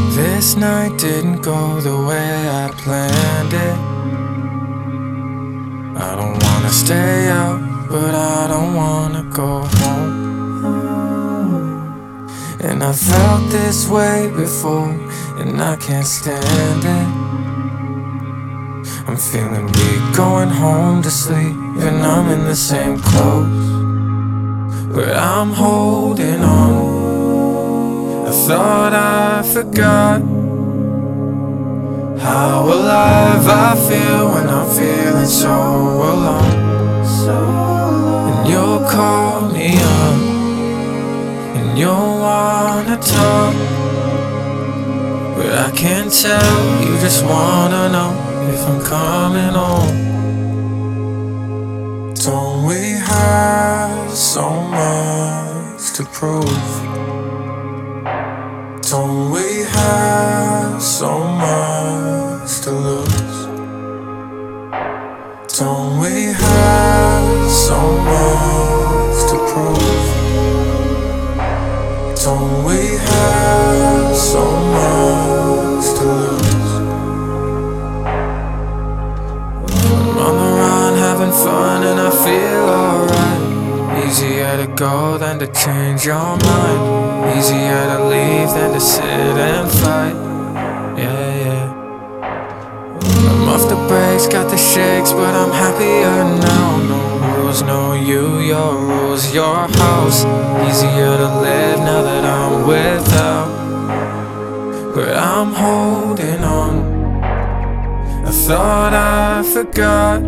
This night didn't go the way I planned it. I don't wanna stay out, but I don't wanna go home. And I felt this way before, and I can't stand it. I'm feeling weak, going home to sleep, and I'm in the same clothes, but I'm holding on. I thought I forgot how alive I feel when I'm feeling so alone. And you'll call me up, and you'll wanna talk, but I can't tell, you just wanna know if I'm coming home. Don't we have so much to prove? Don't we have so much to lose? Don't we have so much to prove? Don't we have so much to lose? I'm on the run, having fun, and I feel alright. Easier to go than to change your mind. Easier to leave than to sit and fight. Yeah, yeah. I'm off the brakes, got the shakes, but I'm happier now. No rules, no you, your rules, your house. Easier to live now that I'm without, but I'm holding on. I thought I forgot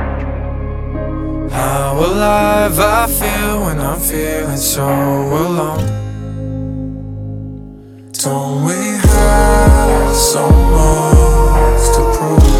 how alive I feel when I'm feeling so alone. Don't we have so much to prove?